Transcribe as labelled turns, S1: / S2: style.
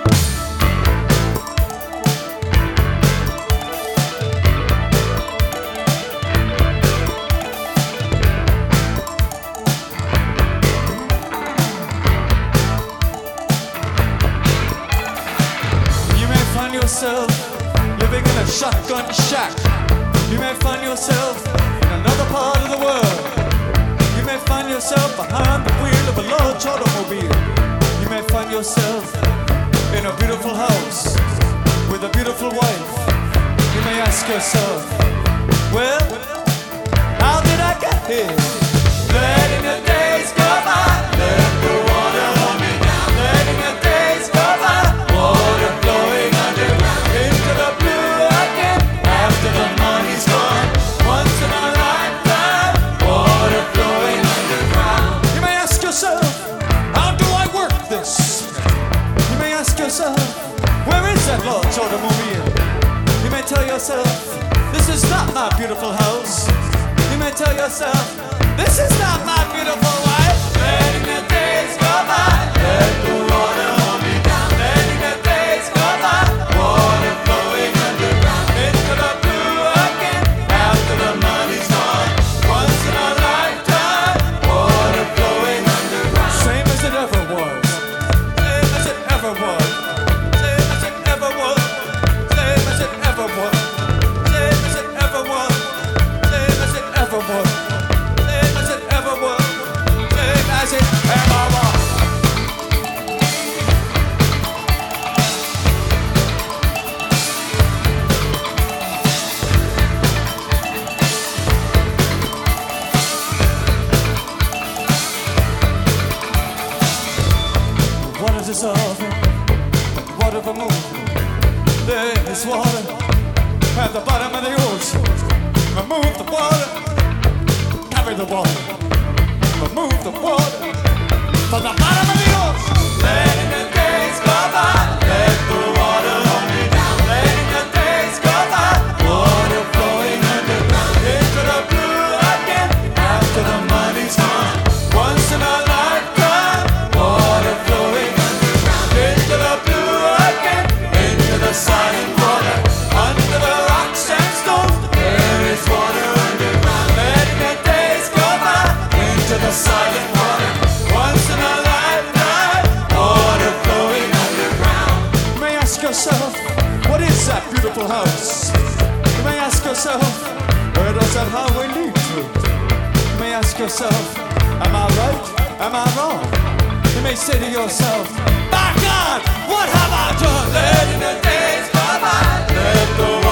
S1: yourself living in a shotgun shack. You may find yourself in another part of the world. You may find yourself behind the wheel of a large automobile. You may find yourself in a beautiful house with a beautiful wife. You may ask yourself, well, how did I get here? Letting the days go by, let the water hold me down. Letting the days go by, water flowing underground into the blue again. After the money's gone, once in a lifetime, water flowing underground. You may ask yourself, how do I work this? You may ask yourself, where is that large automobile? You may tell yourself, this is not my beautiful house. You may tell yourself, this is not my beautiful wife. Letting the days go by, let the water hold me down. Letting the days go by, water flowing underground into the blue again. After the money's gone, once in a lifetime, water flowing underground. Same as it ever was, same as it ever was, same as it ever was, same as it ever was, same as it ever was, same as it ever was. Water dissolving, water for moving. There is water at the bottom of the ocean. Remove the water, carry the water. Remove the water from the bottom of the ocean. Letting the days go by, let the water hold me down. Letting the days go by, water flowing underground into the blue again. After the money's gone, once in a lifetime, water flowing underground into the blue again. Into the silent water, under the rocks and stones, there is water underground. Letting the days go by, into the silent water, once in a lifetime, water flowing underground. You may ask yourself, what is that beautiful house? You may ask yourself, where does that highway lead to? You may ask yourself, am I right? Am I wrong? You may say to yourself, my God, what have I done? Letting the days go by, let the